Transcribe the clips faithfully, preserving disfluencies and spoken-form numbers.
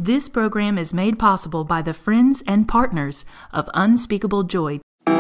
This program is made possible by the friends and partners of Unspeakable Joy.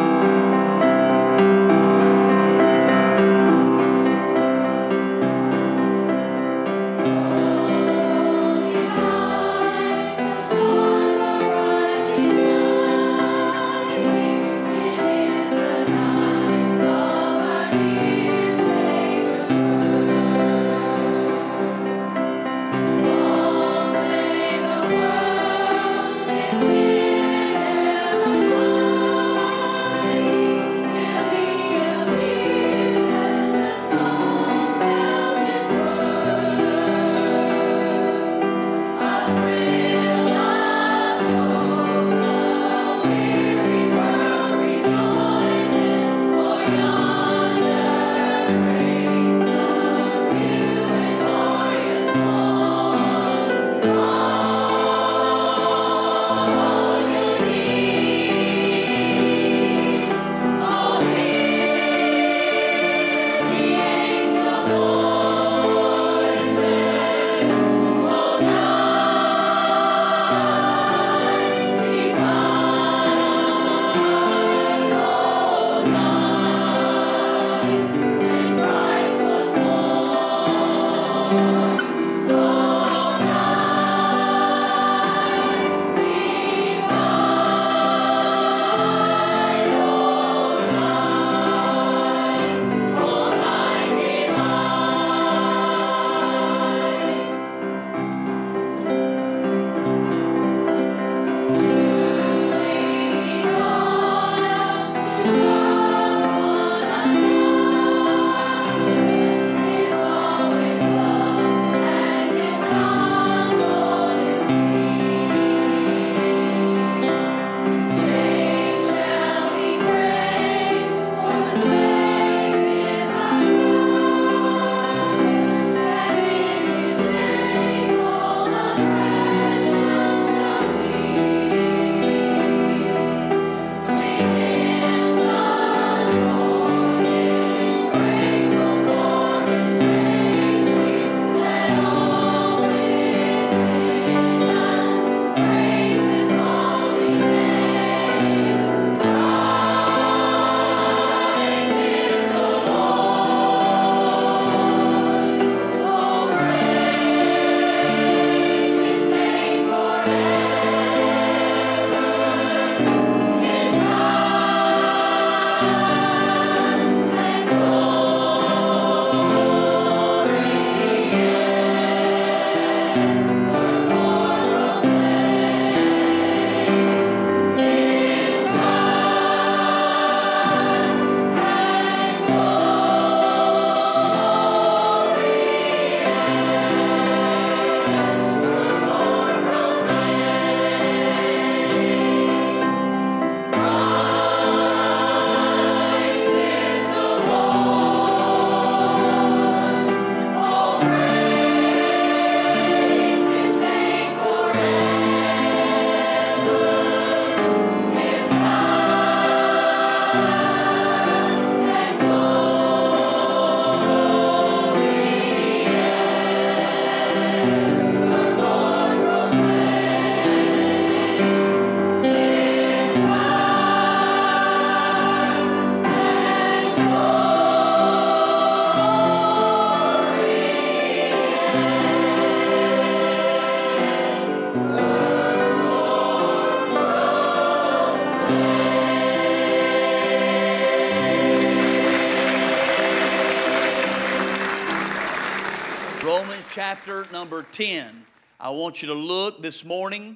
Chapter number ten. I want you to look this morning.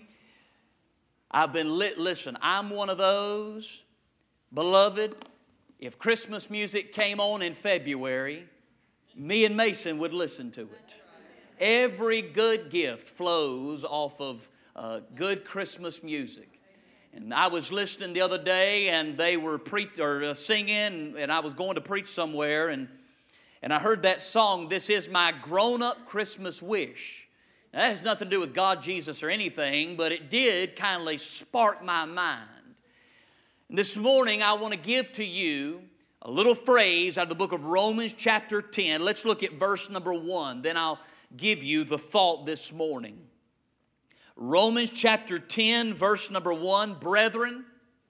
I've been lit. Listen, I'm one of those, beloved, if Christmas music came on in February, me and Mason would listen to it. Every good gift flows off of uh, good Christmas music. And I was listening the other day, and they were pre- or, uh, singing, and I was going to preach somewhere, and And I heard that song, "This Is My Grown-Up Christmas Wish." Now, that has nothing to do with God, Jesus, or anything, but it did kindly spark my mind. And this morning, I want to give to you a little phrase out of the book of Romans chapter ten. Let's look at verse number one. Then I'll give you the thought this morning. Romans chapter ten, verse number one. Brethren,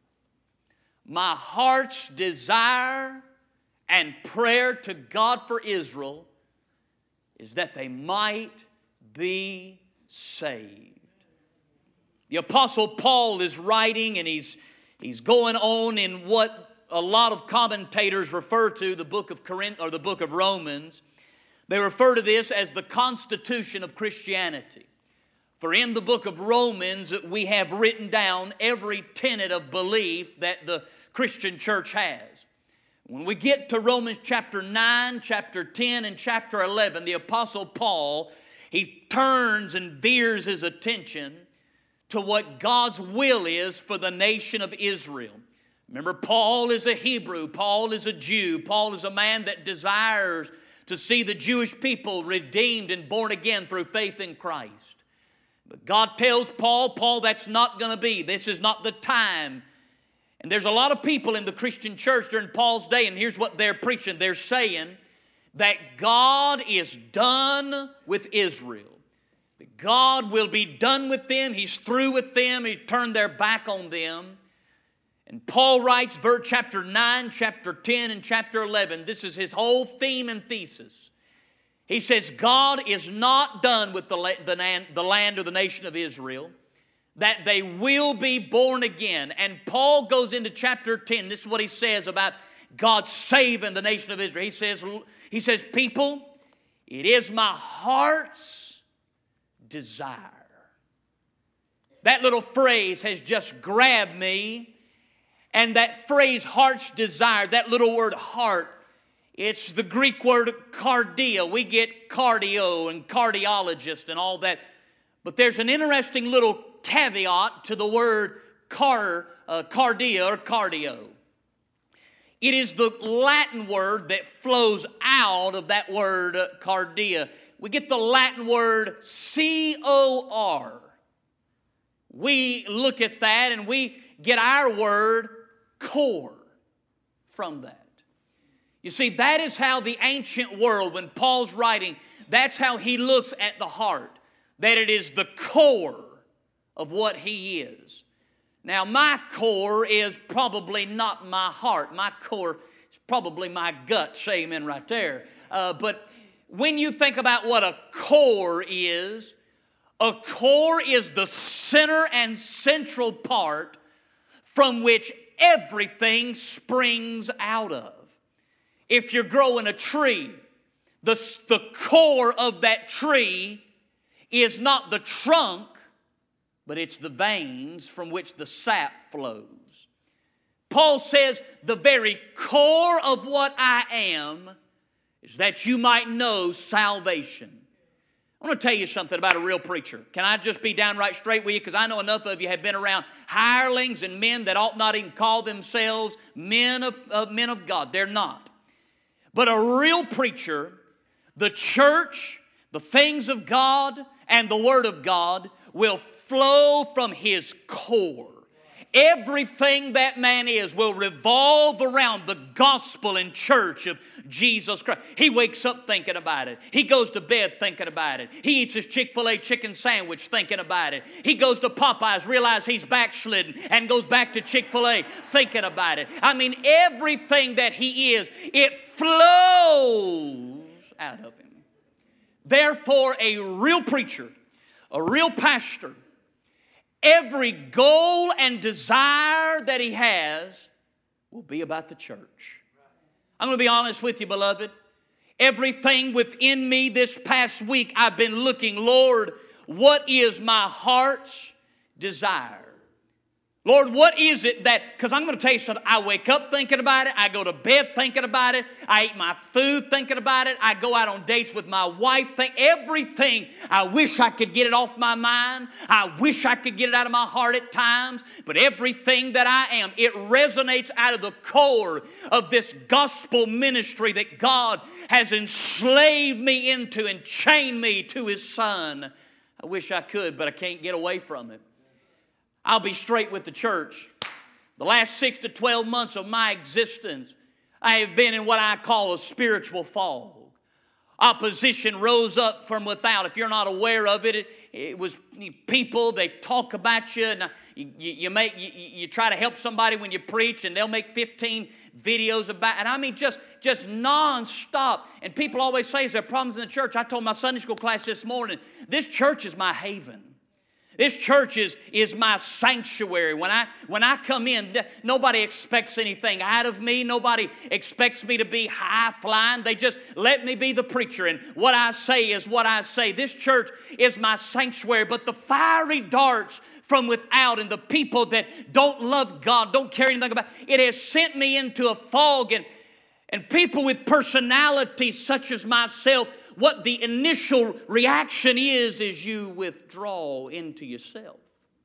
my heart's desire and prayer to God for Israel is that they might be saved. The Apostle Paul is writing, and he's, he's going on in what a lot of commentators refer to the book of Corinth, or the book of Romans. They refer to this as the constitution of Christianity. For in the book of Romans, we have written down every tenet of belief that the Christian church has. When we get to Romans chapter nine, chapter ten, and chapter eleven, the Apostle Paul, he turns and veers his attention to what God's will is for the nation of Israel. Remember, Paul is a Hebrew. Paul is a Jew. Paul is a man that desires to see the Jewish people redeemed and born again through faith in Christ. But God tells Paul, Paul, that's not going to be. This is not the time. And there's a lot of people in the Christian church during Paul's day, and here's what they're preaching. They're saying that God is done with Israel. That God will be done with them. He's through with them. He turned their back on them. And Paul writes, verse chapter nine, chapter ten, and chapter eleven. This is his whole theme and thesis. He says, God is not done with the, the, the land or the nation of Israel, that they will be born again. And Paul goes into chapter ten. This is what he says about God saving the nation of Israel. He says, he says, people, it is my heart's desire. That little phrase has just grabbed me. And that phrase, heart's desire, that little word heart, it's the Greek word cardia. We get cardio and cardiologist and all that. But there's an interesting little caveat to the word car, uh, cardia or cardio. It is the Latin word that flows out of that word uh, cardia. We get the Latin word C O R. We look at that and we get our word core from that. You see, that is how the ancient world, when Paul's writing, that's how he looks at the heart. That it is the core of what he is. Now, my core is probably not my heart. My core is probably my gut. Say amen right there. Uh, but when you think about what a core is, a core is the center and central part from which everything springs out of. If you're growing a tree, the, the core of that tree is not the trunk, but it's the veins from which the sap flows. Paul says the very core of what I am is that you might know salvation. I want to tell you something about a real preacher. Can I just be downright straight with you? Because I know enough of you have been around hirelings and men that ought not even call themselves men of, of men of God. They're not. But a real preacher, the church, the things of God, and the Word of God will flow from his core. Everything that man is will revolve around the gospel and church of Jesus Christ. He wakes up thinking about it. He goes to bed thinking about it. He eats his Chick-fil-A chicken sandwich thinking about it. He goes to Popeyes, realizes he's backslidden, and goes back to Chick-fil-A thinking about it. I mean, everything that he is, it flows out of him. Therefore, a real preacher, a real pastor, every goal and desire that he has will be about the church. I'm going to be honest with you, beloved. Everything within me this past week, I've been looking, Lord, what is my heart's desire? Lord, what is it that, because I'm going to tell you something, I wake up thinking about it, I go to bed thinking about it, I eat my food thinking about it, I go out on dates with my wife, think everything, I wish I could get it off my mind, I wish I could get it out of my heart at times, but everything that I am, it resonates out of the core of this gospel ministry that God has enslaved me into and chained me to His Son. I wish I could, but I can't get away from it. I'll be straight with the church. The last six to twelve months of my existence, I have been in what I call a spiritual fog. Opposition rose up from without. If you're not aware of it, it, it was people, they talk about you, and you, you, you, make, you, you try to help somebody when you preach, and they'll make fifteen videos about, and I mean just, just nonstop. And people always say, is there problems in the church? I told my Sunday school class this morning, this church is my haven. This church is, is my sanctuary. When I, when I come in, nobody expects anything out of me. Nobody expects me to be high-flying. They just let me be the preacher, and what I say is what I say. This church is my sanctuary, but the fiery darts from without and the people that don't love God, don't care anything about it, has sent me into a fog, and, and people with personalities such as myself, what the initial reaction is, is you withdraw into yourself.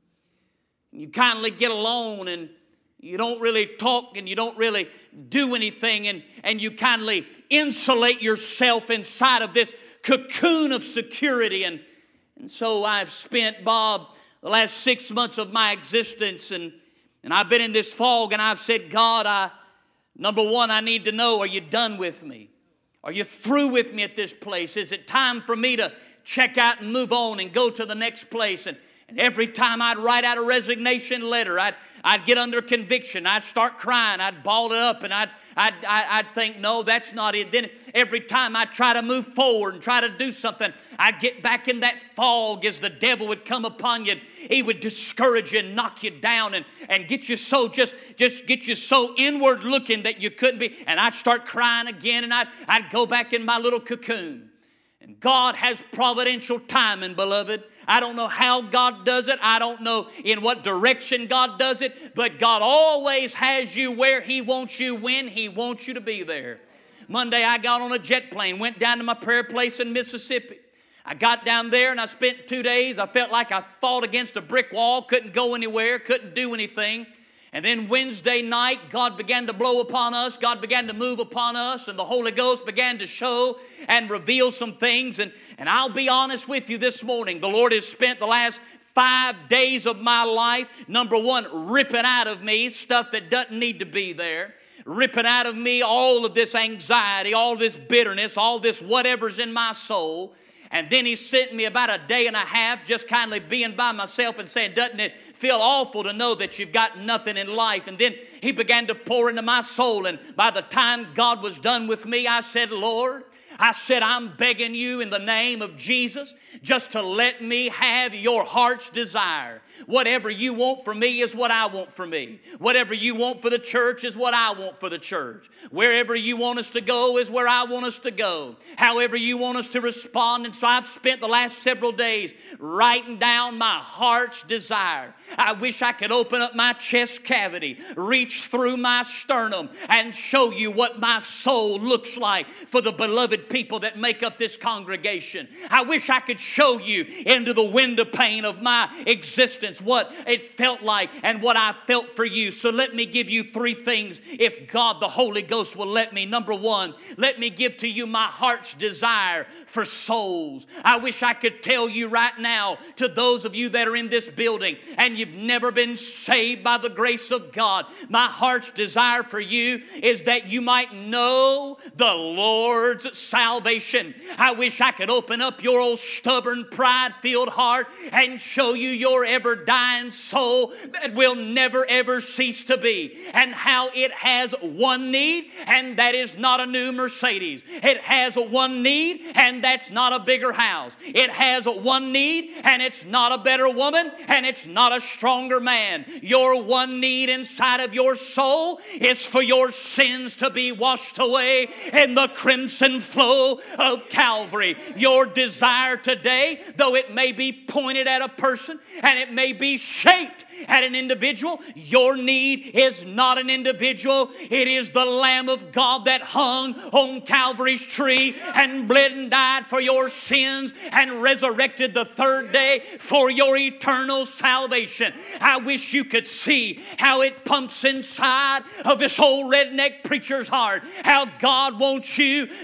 You kindly get alone, and you don't really talk, and you don't really do anything, and, and you kindly insulate yourself inside of this cocoon of security. And, and so I've spent, Bob, the last six months of my existence, and, and I've been in this fog, and I've said, God, I, number one, I need to know, are you done with me? Are you through with me at this place? Is it time for me to check out and move on and go to the next place? And, and every time I'd write out a resignation letter, I'd, I'd get under conviction. I'd start crying. I'd ball it up, and I'd, I'd, I'd think, no, that's not it. Then every time I'd try to move forward and try to do something, I'd get back in that fog as the devil would come upon you. He would discourage you and knock you down and, and get you so just, just get you so inward looking that you couldn't be. And I'd start crying again, and I'd, I'd go back in my little cocoon. And God has providential timing, beloved. I don't know how God does it. I don't know in what direction God does it. But God always has you where He wants you, when He wants you to be there. Monday I got on a jet plane, went down to my prayer place in Mississippi. I got down there and I spent two days. I felt like I fought against a brick wall, couldn't go anywhere, couldn't do anything. And then Wednesday night, God began to blow upon us. God began to move upon us, and the Holy Ghost began to show and reveal some things. And, and I'll be honest with you this morning. The Lord has spent the last five days of my life, number one, ripping out of me stuff that doesn't need to be there. Ripping out of me all of this anxiety, all this bitterness, all this whatever's in my soul. And then He sent me about a day and a half just kindly being by myself and saying, doesn't it feel awful to know that you've got nothing in life? And then He began to pour into my soul. And by the time God was done with me, I said, Lord, I said, I'm begging you in the name of Jesus just to let me have your heart's desire. Whatever you want for me is what I want for me. Whatever you want for the church is what I want for the church. Wherever you want us to go is where I want us to go. However you want us to respond. And so I've spent the last several days writing down my heart's desire. I wish I could open up my chest cavity, reach through my sternum, and show you what my soul looks like for the beloved people that make up this congregation. I wish I could show you into the window pane of my existence what it felt like and what I felt for you. So let me give you three things if God the Holy Ghost will let me. Number one, let me give to you my heart's desire for souls. I wish I could tell you right now, to those of you that are in this building and you've never been saved by the grace of God, my heart's desire for you is that you might know the Lord's salvation. I wish I could open up your old stubborn, pride-filled heart and show you your ever-dying soul that will never ever cease to be, and how it has one need, and that is not a new Mercedes. It has one need, and that's not a bigger house. It has one need, and it's not a better woman, and it's not a stronger man. Your one need inside of your soul is for your sins to be washed away in the crimson flow of Calvary. Your desire today, though it may be pointed at a person and it may be shaped at an individual, your need is not an individual. It is the Lamb of God that hung on Calvary's tree and bled and died for your sins and resurrected the third day for your eternal salvation. I wish you could see how it pumps inside of this old redneck preacher's heart, how God wants you to be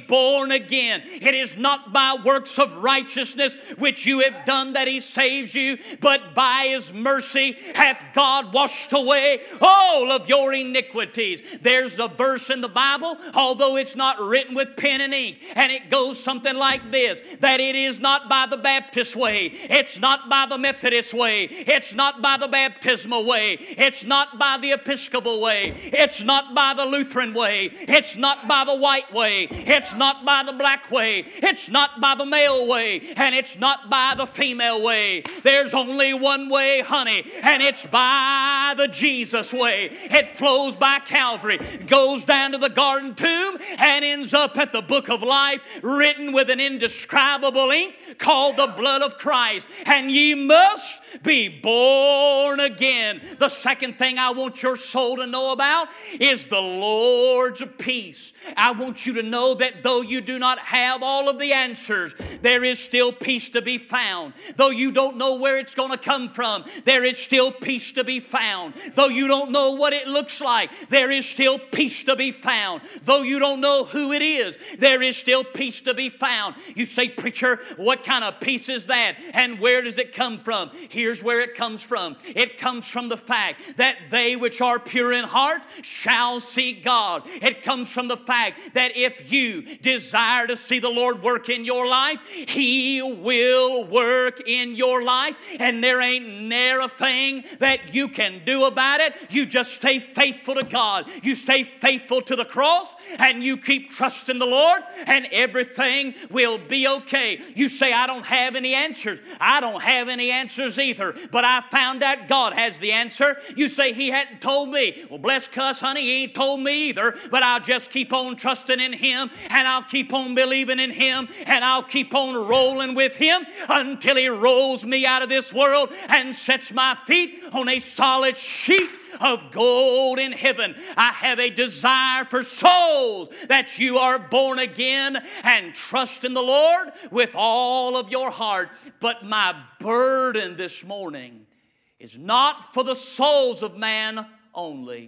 born again. It is not by works of righteousness which you have done that He saves you, but by His mercy hath God washed away all of your iniquities. There's a verse in the Bible, although it's not written with pen and ink, and it goes something like this, that it is not by the Baptist way, it's not by the Methodist way, it's not by the baptismal way, it's not by the Episcopal way, it's not by the Lutheran way, it's not by the white way, it's not by the black way, it's not by the male way, and it's not by the female way. There's only one way, honey, and it's by the Jesus way. It flows by Calvary, goes down to the garden tomb, and ends up at the book of life, written with an indescribable ink called the blood of Christ. And ye must be born again. The second thing I want your soul to know about is the Lord's peace. I want you to know that though you do not have all of the answers, there is still peace to be found. Though you don't know where it's going to come from, there is still peace to be found. Though you don't know what it looks like, there is still peace to be found. Though you don't know who it is, there is still peace to be found. You say, preacher, what kind of peace is that? And where does it come from? Here's where it comes from. It comes from the fact that they which are pure in heart shall see God. It comes from the fact that if you desire to see the Lord work in your life, He will work in your life, and there ain't ne'er a thing that you can do about it. You just stay faithful to God. You stay faithful to the cross, and you keep trusting the Lord, and everything will be okay. You say, I don't have any answers. I don't have any answers either, but I found out God has the answer. You say, He hadn't told me. Well, bless cuss, honey, He ain't told me either, but I'll just keep on trusting in Him, and I'll keep on believing in Him, and I'll keep on rolling with Him until He rolls me out of this world and sets my feet on a solid sheet of gold in heaven. I have a desire for souls that you are born again and trust in the Lord with all of your heart. But my burden this morning is not for the souls of man only,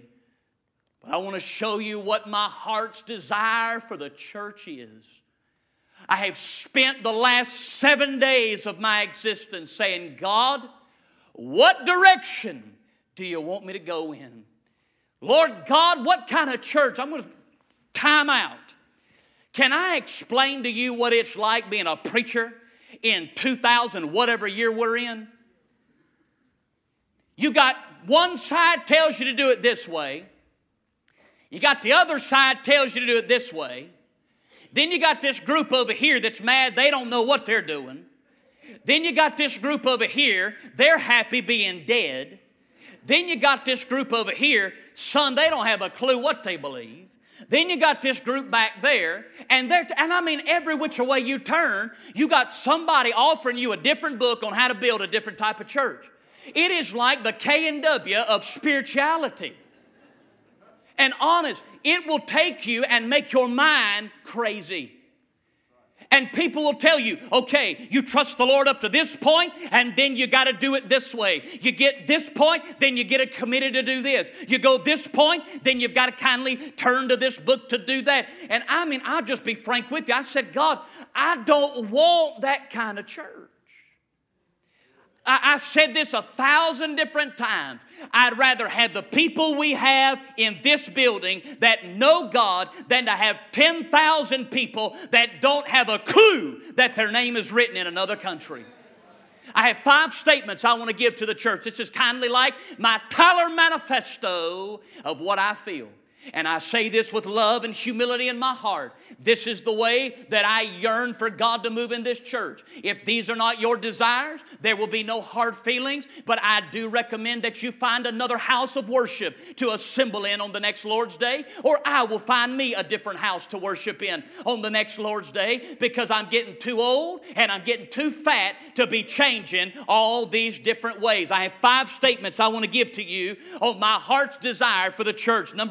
but I want to show you what my heart's desire for the church is. I have spent the last seven days of my existence saying, God, what direction do you want me to go in? Lord God, what kind of church? I'm going to time out. Can I explain to you what it's like being a preacher in two thousand, whatever year we're in? You got one side tells you to do it this way. You got the other side tells you to do it this way. Then you got this group over here that's mad. They don't know what they're doing. Then you got this group over here. They're happy being dead. Then you got this group over here. Son, they don't have a clue what they believe. Then you got this group back there. And they're, and I mean, every which way you turn, you got somebody offering you a different book on how to build a different type of church. It is like the K and W of spirituality. And honest, it will take you and make your mind crazy. And people will tell you, okay, you trust the Lord up to this point, and then you got to do it this way. You get this point, then you get committed to do this. You go this point, then you've got to kindly turn to this book to do that. And I mean, I'll just be frank with you. I said, God, I don't want that kind of church. I, I've said this a thousand different times. I'd rather have the people we have in this building that know God than to have ten thousand people that don't have a clue that their name is written in another country. I have five statements I want to give to the church. This is kindly like my Tyler manifesto of what I feel. And I say this with love and humility in my heart. This is the way that I yearn for God to move in this church. If these are not your desires, there will be no hard feelings. But I do recommend that you find another house of worship to assemble in on the next Lord's Day. Or I will find me a different house to worship in on the next Lord's Day. Because I'm getting too old and I'm getting too fat to be changing all these different ways. I have five statements I want to give to you on my heart's desire for the church. Number one,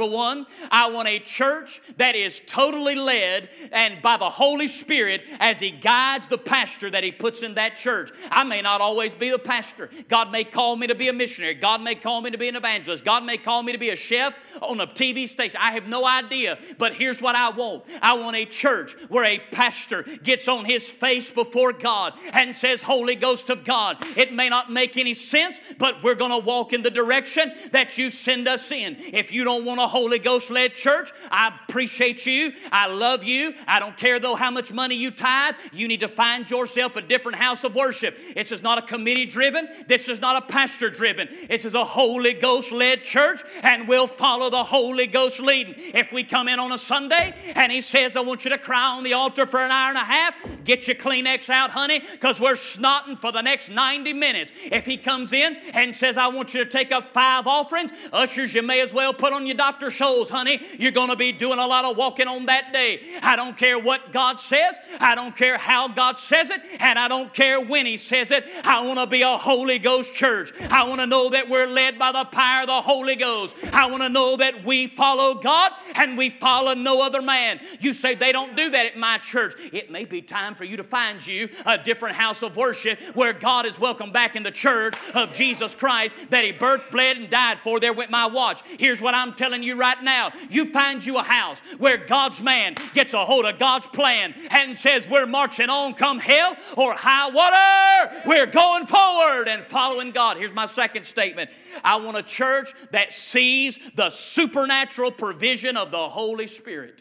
one, I want a church that is totally led and by the Holy Spirit as He guides the pastor that He puts in that church. I may not always be the pastor. God may call me to be a missionary. God may call me to be an evangelist. God may call me to be a chef on a T V station. I have no idea. But here's what I want. I want a church where a pastor gets on his face before God and says, Holy Ghost of God, it may not make any sense, but we're going to walk in the direction that you send us in. If you don't want a Holy Ghost-led church, I appreciate you. I love you. I don't care, though, how much money you tithe. You need to find yourself a different house of worship. This is not a committee-driven. This is not a pastor-driven. This is a Holy Ghost-led church, and we'll follow the Holy Ghost leading. If we come in on a Sunday and He says, I want you to cry on the altar for an hour and a half, get your Kleenex out, honey, because we're snotting for the next ninety minutes. If He comes in and says, I want you to take up five offerings, ushers, you may as well put on your Doctor Scholl's, honey. You're going to be doing a lot of walking on that day. I don't care what God says. I don't care how God says it. And I don't care when He says it. I want to be a Holy Ghost church. I want to know that we're led by the power of the Holy Ghost. I want to know that we follow God and we follow no other man. You say they don't do that at my church. It may be time for you to find you a different house of worship where God is welcome back in the church of Jesus Christ that He birthed, bled, and died for. There went my watch. Here's what I'm telling you right now. You find you a house where God's man gets a hold of God's plan and says, we're marching on come hell or high water. We're going forward and following God. Here's my second statement. I want a church that sees the supernatural provision of the Holy Spirit.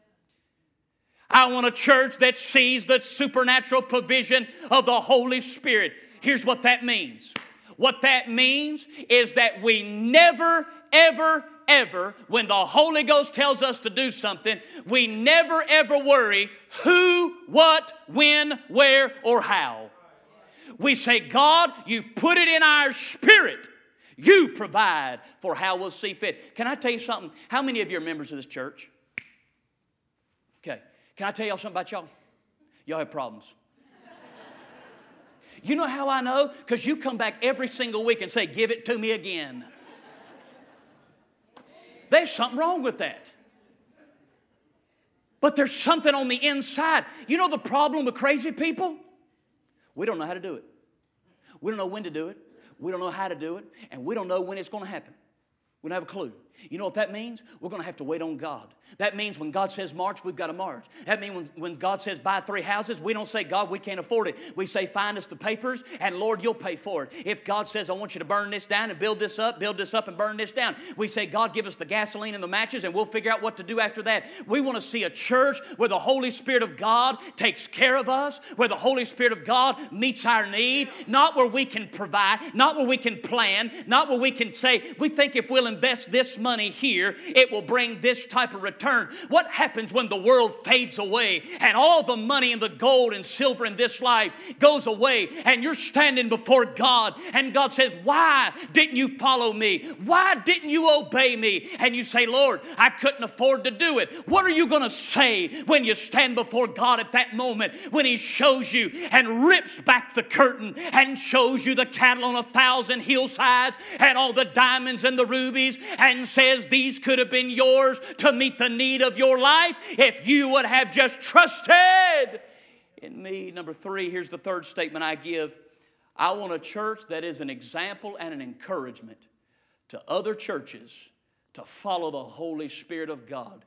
I want a church that sees the supernatural provision of the Holy Spirit. Here's what that means. What that means is that we never, ever, ever, when the Holy Ghost tells us to do something, we never, ever worry who, what, when, where, or how. We say, God, you put it in our spirit. You provide for how we'll see fit. Can I tell you something? How many of you are members of this church? Okay. Can I tell y'all something about y'all? Y'all have problems. You know how I know? Because you come back every single week and say, give it to me again. There's something wrong with that. But there's something on the inside. You know the problem with crazy people? We don't know how to do it. We don't know when to do it. We don't know how to do it. And we don't know when it's going to happen. We don't have a clue. You know what that means? We're going to have to wait on God. That means when God says march, we've got to march. That means when, when God says buy three houses, we don't say, God, we can't afford it. We say, find us the papers, and Lord, you'll pay for it. If God says, I want you to burn this down and build this up, build this up and burn this down, we say, God, give us the gasoline and the matches, and we'll figure out what to do after that. We want to see a church where the Holy Spirit of God takes care of us, where the Holy Spirit of God meets our need, not where we can provide, not where we can plan, not where we can say, we think if we'll invest this money here, it will bring this type of return. What happens when the world fades away and all the money and the gold and silver in this life goes away and you're standing before God and God says, why didn't you follow me? Why didn't you obey me? And you say, Lord, I couldn't afford to do it. What are you going to say when you stand before God at that moment when He shows you and rips back the curtain and shows you the cattle on a thousand hillsides and all the diamonds and the rubies and says these could have been yours to meet the need of your life if you would have just trusted in me? Number three, here's the third statement I give. I want a church that is an example and an encouragement to other churches to follow the Holy Spirit of God.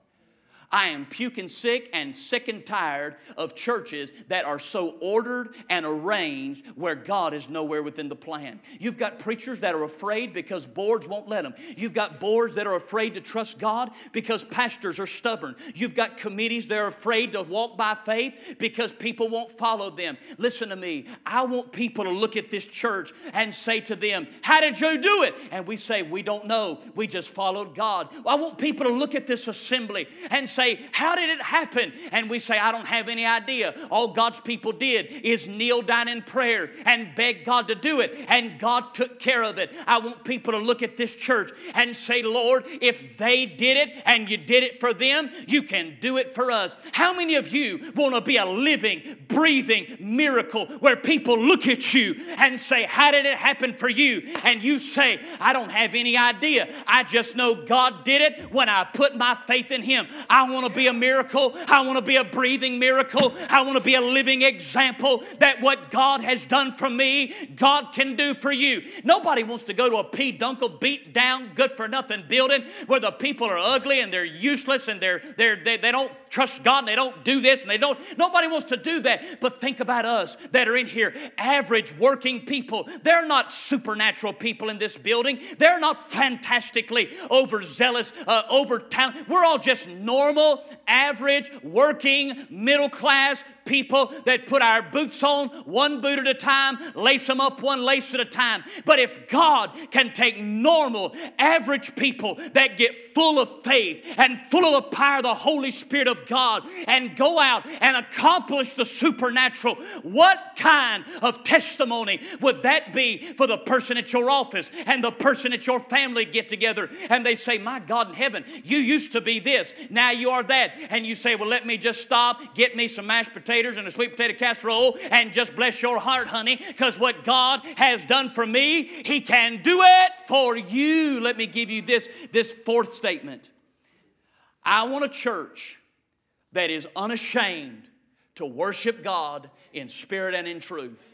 I am puking sick and sick and tired of churches that are so ordered and arranged where God is nowhere within the plan. You've got preachers that are afraid because boards won't let them. You've got boards that are afraid to trust God because pastors are stubborn. You've got committees that are afraid to walk by faith because people won't follow them. Listen to me. I want people to look at this church and say to them, how did you do it? And we say, we don't know. We just followed God. I want people to look at this assembly and say, say, how did it happen? And we say, I don't have any idea. All God's people did is kneel down in prayer and beg God to do it. And God took care of it. I want people to look at this church and say, Lord, if they did it and you did it for them, you can do it for us. How many of you want to be a living, breathing miracle where people look at you and say, how did it happen for you? And you say, I don't have any idea. I just know God did it when I put my faith in Him. I want to be a miracle. I want to be a breathing miracle. I want to be a living example that what God has done for me, God can do for you. Nobody wants to go to a peduncle, beat down, good for nothing building where the people are ugly and they're useless and they're, they're, they, they don't trust God and they don't do this and they don't. Nobody wants to do that. But think about us that are in here, average working people. They're not supernatural people in this building. They're not fantastically overzealous, uh, over talented. We're all just normal, average, working, middle class people that put our boots on one boot at a time, lace them up one lace at a time. But if God can take normal, average people that get full of faith and full of the power of the Holy Spirit of God and go out and accomplish the supernatural, what kind of testimony would that be for the person at your office and the person at your family get together and they say, my God in heaven, you used to be this, now you are that. And you say, well, let me just stop, get me some mashed potatoes and a sweet potato casserole and just bless your heart, honey, because what God has done for me, He can do it for you. Let me give you this, this fourth statement. I want a church that is unashamed to worship God in spirit and in truth.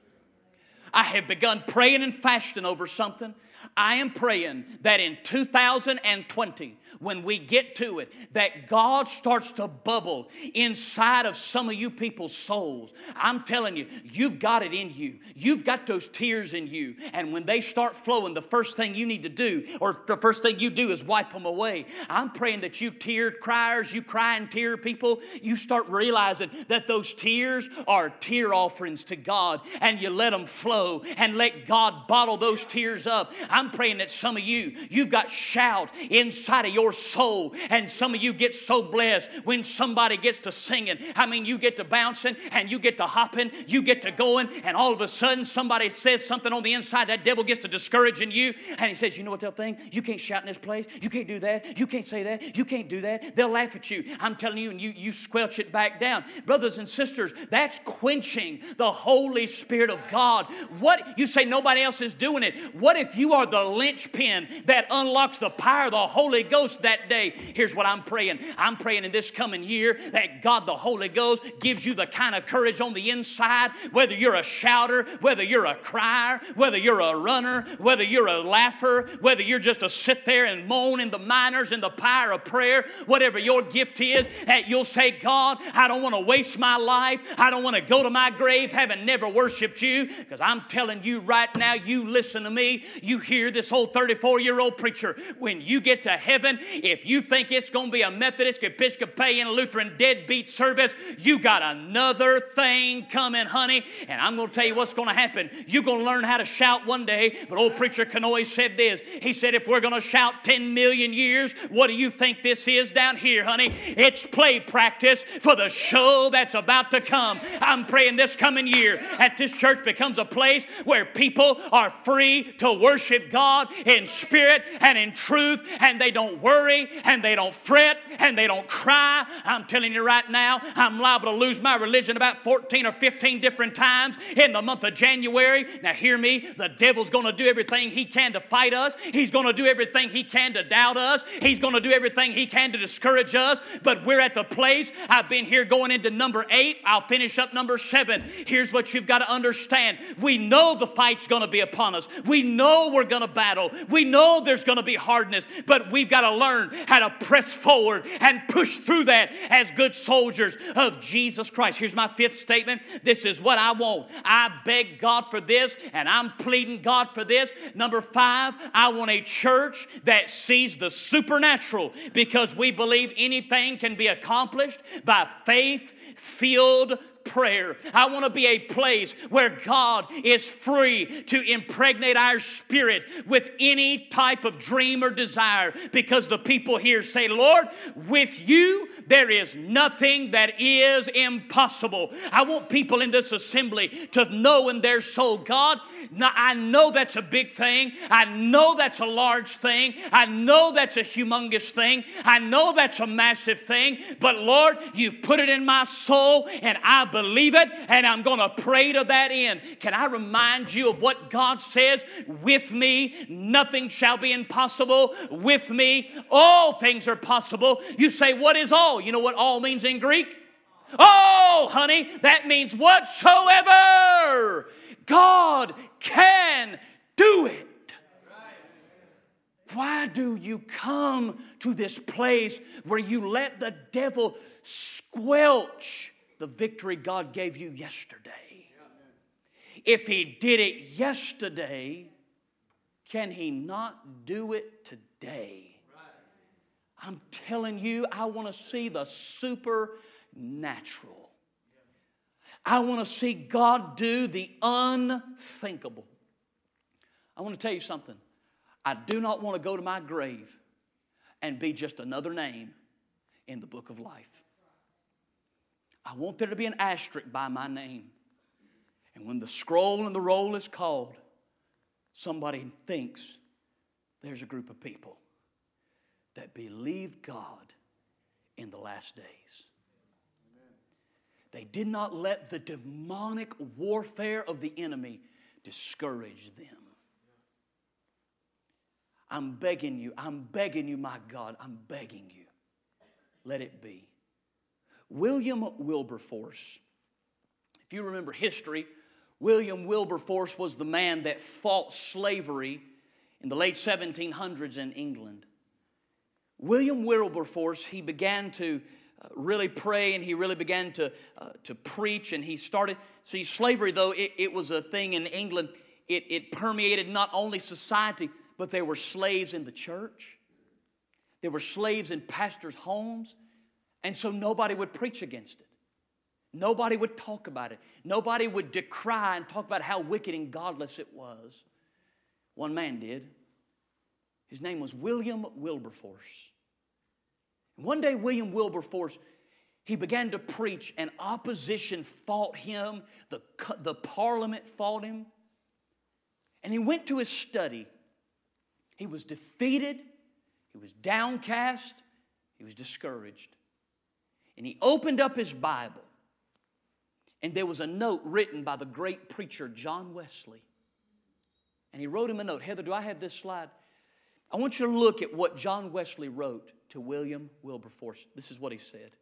I have begun praying and fasting over something. I am praying that in two thousand twenty, when we get to it, that God starts to bubble inside of some of you people's souls. I'm telling you, you've got it in you. You've got those tears in you. And when they start flowing, the first thing you need to do, or the first thing you do is wipe them away. I'm praying that you tear criers, you cry and tear people, you start realizing that those tears are tear offerings to God, and you let them flow and let God bottle those tears up. I'm praying that some of you, you've got shout inside of your soul, and some of you get so blessed when somebody gets to singing. I mean, you get to bouncing and you get to hopping, you get to going, and all of a sudden somebody says something on the inside, that devil gets to discouraging you, and he says, you know what they'll think? You can't shout in this place, you can't do that, you can't say that, you can't do that. They'll laugh at you. I'm telling you, and you, you squelch it back down. Brothers and sisters, that's quenching the Holy Spirit of God. What, you say nobody else is doing it. What if you are the linchpin that unlocks the power of the Holy Ghost that day? Here's what I'm praying. I'm praying in this coming year that God the Holy Ghost gives you the kind of courage on the inside, whether you're a shouter, whether you're a crier, whether you're a runner, whether you're a laugher, whether you're just to sit there and moan in the minors in the power of prayer, whatever your gift is, that you'll say, God, I don't want to waste my life. I don't want to go to my grave having never worshiped you, because I'm telling you right now, you listen to me, you hear this old thirty-four-year-old preacher, when you get to heaven, if you think it's going to be a Methodist, Episcopalian, Lutheran deadbeat service, you got another thing coming, honey. And I'm going to tell you what's going to happen. You're going to learn how to shout one day. But old preacher Kanoy said this. He said, if we're going to shout ten million years, what do you think this is down here, honey? It's play practice for the show that's about to come. I'm praying this coming year at this church becomes a place where people are free to worship God in spirit and in truth, and they don't worry and they don't fret and they don't cry. I'm telling you right now, I'm liable to lose my religion about fourteen or fifteen different times in the month of January. Now hear me, the devil's going to do everything he can to fight us. He's going to do everything he can to doubt us. He's going to do everything he can to discourage us. But we're at the place, I've been here going into number eight. I'll finish up number seven. Here's what you've got to understand. We know the fight's going to be upon us. We know we're going to battle. We know there's going to be hardness, but we've got to learn how to press forward and push through that as good soldiers of Jesus Christ. Here's my fifth statement. This is what I want. I beg God for this, and I'm pleading God for this. Number five, I want a church that sees the supernatural, because we believe anything can be accomplished by faith-filled prayer. I want to be a place where God is free to impregnate our spirit with any type of dream or desire, because the people here say, Lord, with you there is nothing that is impossible. I want people in this assembly to know in their soul, God, now I know that's a big thing. I know that's a large thing. I know that's a humongous thing. I know that's a massive thing. But Lord, you put it in my soul and I believe it, and I'm going to pray to that end. Can I remind you of what God says? With me, nothing shall be impossible. With me, all things are possible. You say, what is all? You know what all means in Greek? Oh, honey, that means whatsoever. God can do it. Why do you come to this place where you let the devil squelch the victory God gave you yesterday? If He did it yesterday, can He not do it today? I'm telling you, I want to see the supernatural. I want to see God do the unthinkable. I want to tell you something. I do not want to go to my grave and be just another name in the book of life. I want there to be an asterisk by my name. And when the scroll and the roll is called, somebody thinks there's a group of people that believe God in the last days. They did not let the demonic warfare of the enemy discourage them. I'm begging you, I'm begging you, my God, I'm begging you. Let it be. William Wilberforce. If you remember history, William Wilberforce was the man that fought slavery in the late seventeen hundreds in England. William Wilberforce, he began to uh, really pray, and he really began to, uh, to preach, and he started. See, slavery, though, it, it was a thing in England. It, it permeated not only society, but there were slaves in the church. There were slaves in pastors' homes. And so nobody would preach against it. Nobody would talk about it. Nobody would decry and talk about how wicked and godless it was. One man did. His name was William Wilberforce. And one day William Wilberforce, he began to preach, and opposition fought him. The, the parliament fought him. And he went to his study. He was defeated. He was downcast. He was discouraged. And he opened up his Bible, and there was a note written by the great preacher John Wesley. And he wrote him a note. Heather, do I have this slide? I want you to look at what John Wesley wrote to William Wilberforce. This is what he said.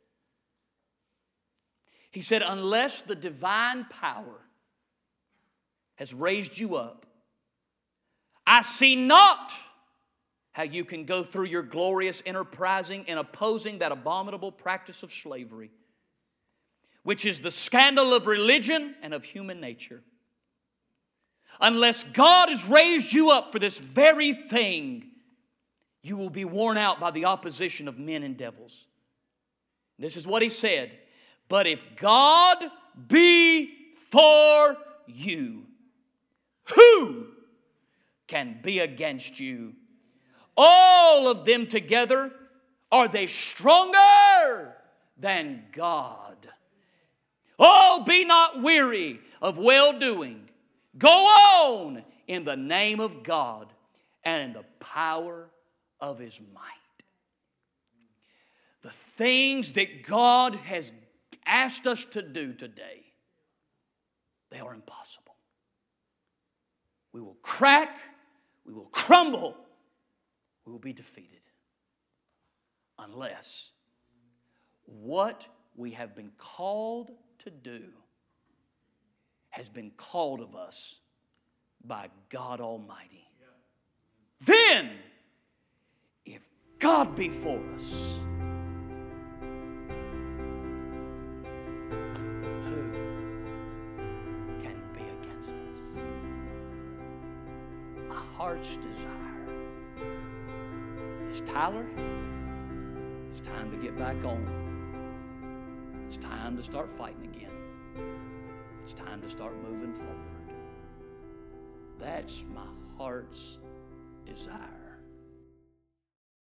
He said, unless the divine power has raised you up, I see not how you can go through your glorious enterprising in opposing that abominable practice of slavery, which is the scandal of religion and of human nature. Unless God has raised you up for this very thing, you will be worn out by the opposition of men and devils. This is what he said. But if God be for you, who can be against you? All of them together, are they stronger than God? Oh, be not weary of well-doing. Go on in the name of God and in the power of His might. The things that God has asked us to do today, they are impossible. We will crack, we will crumble, we will be defeated unless what we have been called to do has been called of us by God Almighty. Yeah. Then, if God be for us, who can be against us? My heart's desire is, Tyler, it's time to get back on. It's time to start fighting again. It's time to start moving forward. That's my heart's desire.